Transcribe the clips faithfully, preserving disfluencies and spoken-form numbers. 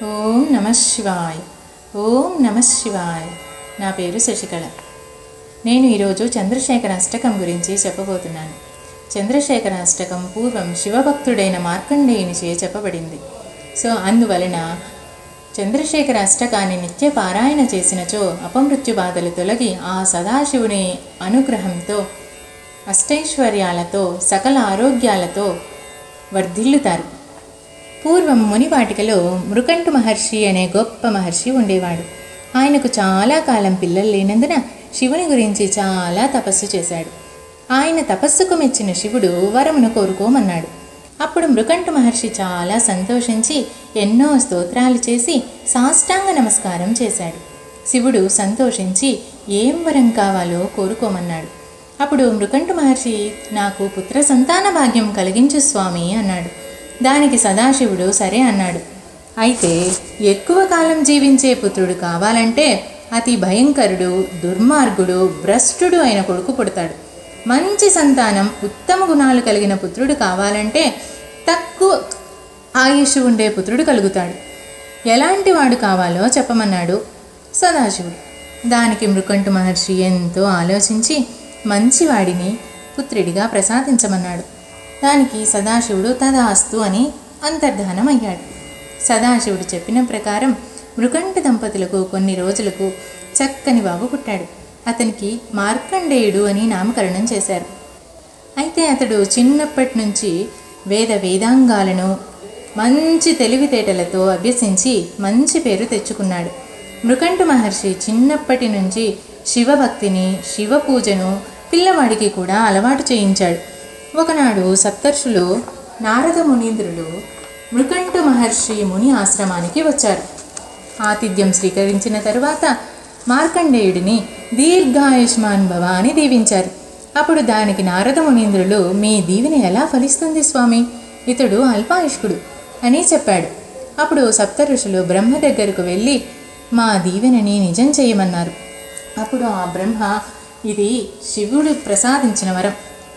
ఓం నమః శివాయ. ఓం నమః శివాయ. నా పేరు శశికళ. నేను ఈరోజు చంద్రశేఖర అష్టకం గురించి చెప్పబోతున్నాను. చంద్రశేఖర అష్టకం పూర్వం శివభక్తుడైన మార్కండేయునిచే చెప్పబడింది. సో అందువలన చంద్రశేఖర అష్టకాన్ని నిత్య పారాయణ చేసినచో అపమృత్యు బాధలు తొలగి ఆ సదాశివుని అనుగ్రహంతో అష్టైశ్వర్యాలతో సకల ఆరోగ్యాలతో వర్ధిల్లుతారు. పూర్వం మునివాటికలో మృకంటు మహర్షి అనే గొప్ప మహర్షి ఉండేవాడు. ఆయనకు చాలా కాలం పిల్లలు లేనందున శివుని గురించి చాలా తపస్సు చేశాడు. ఆయన తపస్సుకు మెచ్చిన శివుడు వరమును కోరుకోమన్నాడు. అప్పుడు మృకంటు మహర్షి చాలా సంతోషించి ఎన్నో స్తోత్రాలు చేసి సాష్టాంగ నమస్కారం చేశాడు. శివుడు సంతోషించి ఏం వరం కావాలో కోరుకోమన్నాడు. అప్పుడు మృకంటు మహర్షి, నాకు పుత్ర సంతాన భాగ్యం కలిగించు స్వామి అన్నాడు. దానికి సదాశివుడు సరే అన్నాడు. అయితే ఎక్కువ కాలం జీవించే పుత్రుడు కావాలంటే అతి భయంకరుడు, దుర్మార్గుడు, భ్రష్టుడు అయిన కొడుకు పుడతాడు. మంచి సంతానం, ఉత్తమ గుణాలు కలిగిన పుత్రుడు కావాలంటే తక్కువ ఆయుష్ ఉండే పుత్రుడు కలుగుతాడు. ఎలాంటి వాడు కావాలో చెప్పమన్నాడు సదాశివుడు. దానికి మృకంటు మహర్షి ఎంతో ఆలోచించి మంచివాడిని పుత్రుడిగా ప్రసాదించమన్నాడు. దానికి సదాశివుడు తదాస్తు అని అంతర్ధానం అయ్యాడు. సదాశివుడు చెప్పిన ప్రకారం మృకంట దంపతులకు కొన్ని రోజులకు చక్కని బాబు పుట్టాడు. అతనికి మార్కండేయుడు అని నామకరణం చేశారు. అయితే అతడు చిన్నప్పటి నుంచి వేద వేదాంగాలను మంచి తెలివితేటలతో అభ్యసించి మంచి పేరు తెచ్చుకున్నాడు. మృకంటు మహర్షి చిన్నప్పటి నుంచి శివభక్తిని, శివ పూజను పిల్లవాడికి కూడా అలవాటు చేయించాడు. ఒకనాడు సప్తర్షులు నారద మునీంద్రులు మృకంటు మహర్షి ముని ఆశ్రమానికి వచ్చారు. ఆతిథ్యం స్వీకరించిన తరువాత మార్కండేయుడిని దీర్ఘాయుష్మాన్ భవ అని దీవించారు. అప్పుడు దానికి నారద మునీంద్రులు, మీ దీవెన ఎలా ఫలిస్తుంది స్వామి, ఇతడు అల్పాయుష్కుడు అని చెప్పాడు. అప్పుడు సప్తఋషులు బ్రహ్మ దగ్గరకు వెళ్ళి మా దీవెనని నిజం చేయమన్నారు. అప్పుడు ఆ బ్రహ్మ, ఇది శివుడు ప్రసాదించిన వరం,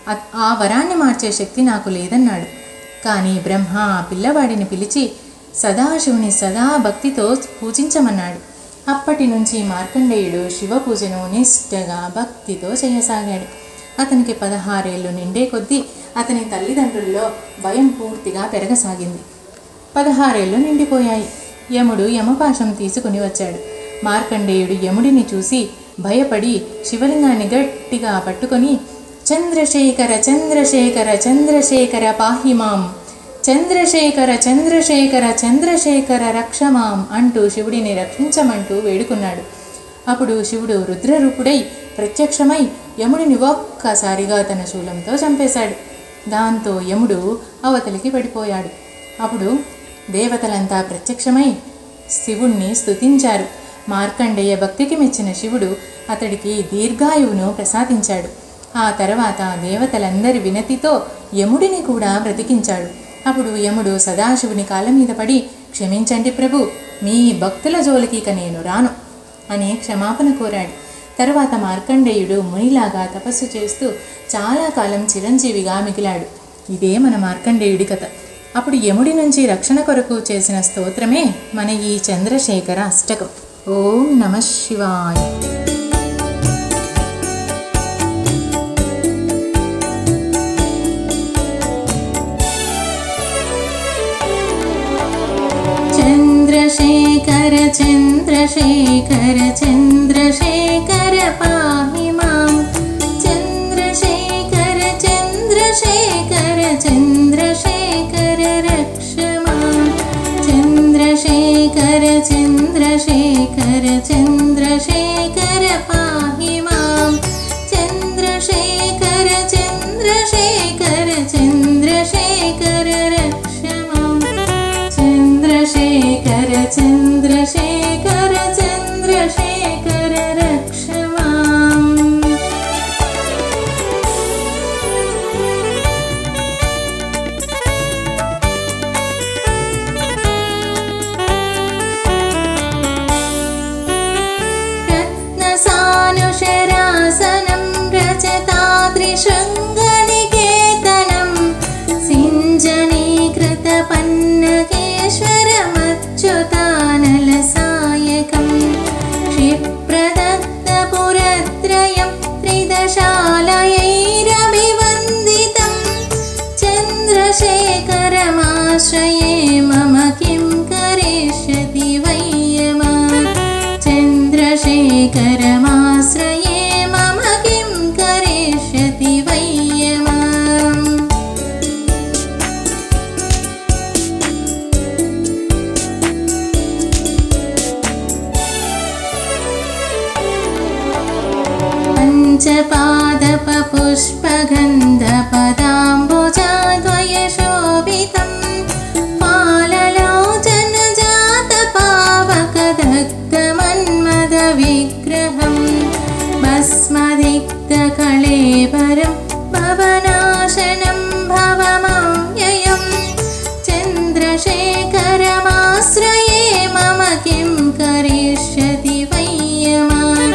ఆ వరాన్ని మార్చే శక్తి నాకు లేదన్నాడు. కానీ బ్రహ్మ ఆ పిల్లవాడిని పిలిచి సదాశివుని సదా భక్తితో పూజించమన్నాడు. అప్పటి నుంచి మార్కండేయుడు శివ పూజను నిష్ఠగా భక్తితో చేయసాగాడు. అతనికి పదహారేళ్ళు నిండే కొద్దీ అతని తల్లిదండ్రుల్లో భయం పూర్తిగా పెరగసాగింది. పదహారేళ్ళు నిండిపోయాయి. యముడు యమపాశం తీసుకుని వచ్చాడు. మార్కండేయుడు యముడిని చూసి భయపడి శివలింగాన్ని గట్టిగా పట్టుకొని చంద్రశేఖర చంద్రశేఖర చంద్రశేఖర పాహిమాం, చంద్రశేఖర చంద్రశేఖర చంద్రశేఖర రక్షమాం అంటూ శివుడిని రక్షించమంటూ వేడుకున్నాడు. అప్పుడు శివుడు రుద్రరూపుడై ప్రత్యక్షమై యముడిని ఒక్కసారిగా తన శూలంతో చంపేశాడు. దాంతో యముడు అవతలికి పడిపోయాడు. అప్పుడు దేవతలంతా ప్రత్యక్షమై శివుణ్ణి స్తుతించారు. మార్కండేయ భక్తికి మెచ్చిన శివుడు అతడికి దీర్ఘాయువును ప్రసాదించాడు. ఆ తర్వాత దేవతలందరి వినతితో యముడిని కూడా బ్రతికించాడు. అప్పుడు యముడు సదాశివుని కాళ్ళ మీద పడి, క్షమించండి ప్రభు, మీ భక్తుల జోలికి ఇక నేను రాను అని క్షమాపణ కోరాడు. తర్వాత మార్కండేయుడు మునిలాగా తపస్సు చేస్తూ చాలా కాలం చిరంజీవిగా మిగిలాడు. ఇదే మన మార్కండేయుడి కథ. అప్పుడు యముడి నుంచి రక్షణ కొరకు చేసిన స్తోత్రమే మన ఈ చంద్రశేఖర అష్టకం. ఓం నమః శివాయ. చంద్రశేఖర చంద్రశేఖర చంద్రశేఖర పాహి మాం, చంద్రశేఖర చంద్రశేఖర చంద్రశేఖర రక్ష మాం, చంద్రశేఖర చంద్రశేఖర చంద్రశేఖర పాహి మాం, చంద్రశేఖర చంద్రశేఖర చంద్రశేఖర రక్ష మాం, చంద్రశేఖర చంద్రశేఖర చంద్రశేఖర రక్ష మాం. రత్నసానుశరాసనం రచతాద్రిశృంగనికేతనం సింజనీకృత పన్నగేశ్వరమచ్యుతా पादपपुष्पगन्धपदाम्बुजाद्वयशोभितं पाललोचनजातपावकदग्धमन्मदविग्रहं भस्मदिग्धकळेबरं भवनाशनं भवमव्ययं चन्द्रशेखरमाश्रये मम किं करिष्यति वै यमान्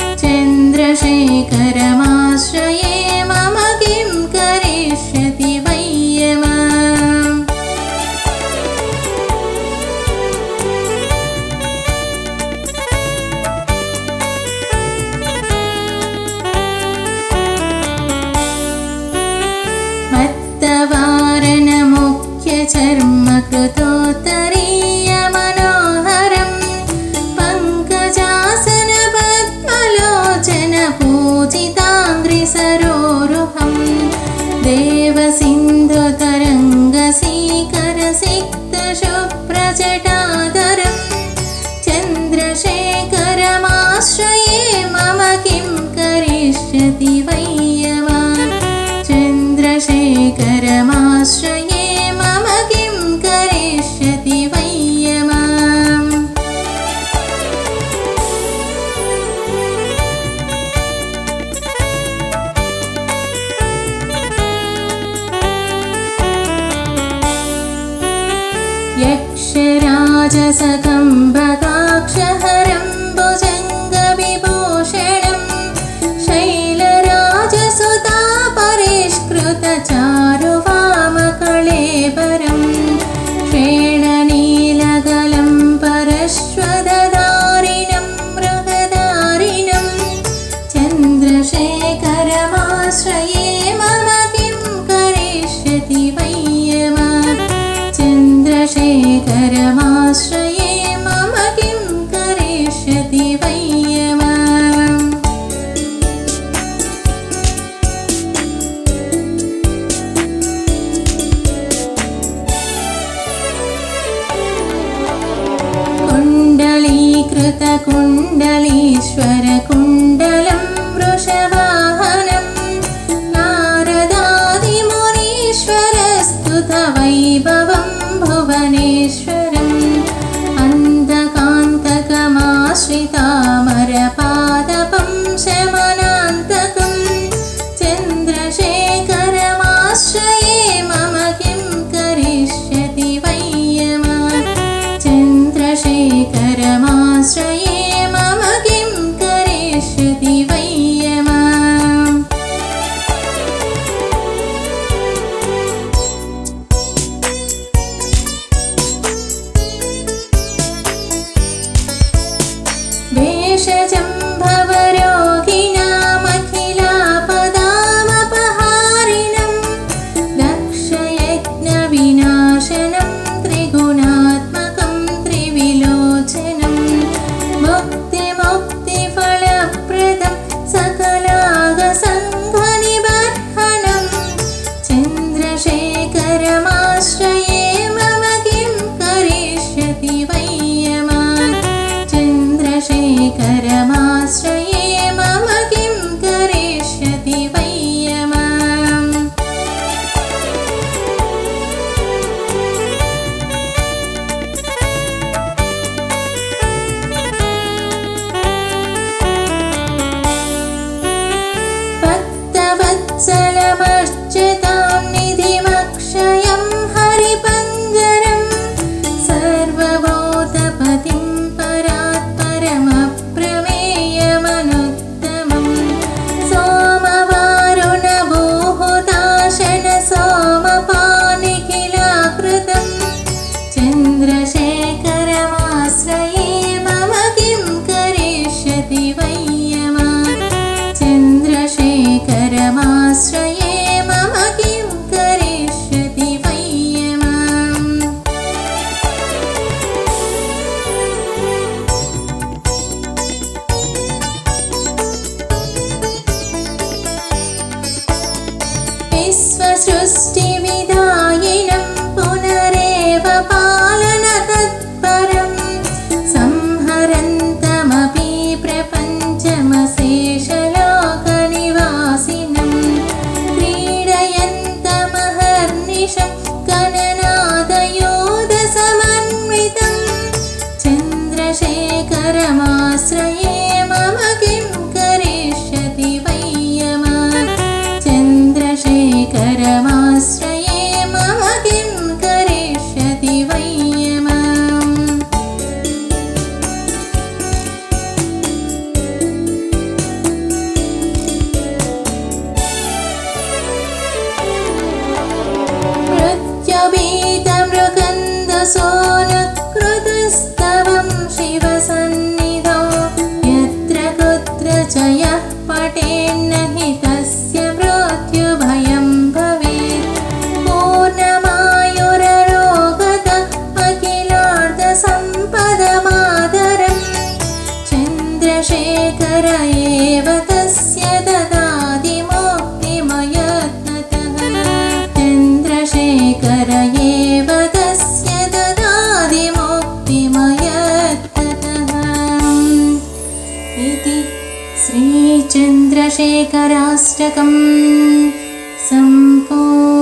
चन्द्रशेखरमाश्रये मम किं करिष्यति वै यमान् मत्तवारणमुख्यचर्मकृतोत्तरीयमनोहरं पङ्कजासनपद्मलोचनपूजिताङ्घ्रिसरोरुहं देवसिन्धुतरङ्गसीकरसिक्तशुभ्रजटाधरं चन्द्रशेखरमाश्रये मम किं करिष्यति वै यमान् चन्द्रशेखरमाश्रये मम किं करिष्यति वै यमान् यक्षराजसकम्भकाक्षहरं भुजङ्गविभूषणं शैलराजसुतापरिष्कृतचारुवामकळेबरं श्रेणनीलगलं परश्वदधारिणं मृगधारिणं चन्द्रशेखरमाश्रये मम किं करिष्यति वै यमान् चन्द्रशेखरमाश्रये मम किं करिष्यति वै यमान् कुण्डलीकृतकुण्डलीश्वरकुण्डलं वृषवाहनं नारदादिमुनीश्वरस्तुतवैभवं भुवनेश्वरम् अन्धकान्तकमाश्रितामरपादपं शमनान्तकं चन्द्रशेखरमाश्रये मम किं करिष्यति वै यमान् चन्द्रशेखरमाश्रये मम किं करिष्यति वै यमान् चन्द्रशेखर एव तस्य ददाति मुक्तिमयत्नतः चन्द्रशेखर एव तस्य ददाति मुक्तिमयत्नतः इति श्रीचन्द्रशेखराष्टकं सम्पूर्णम्।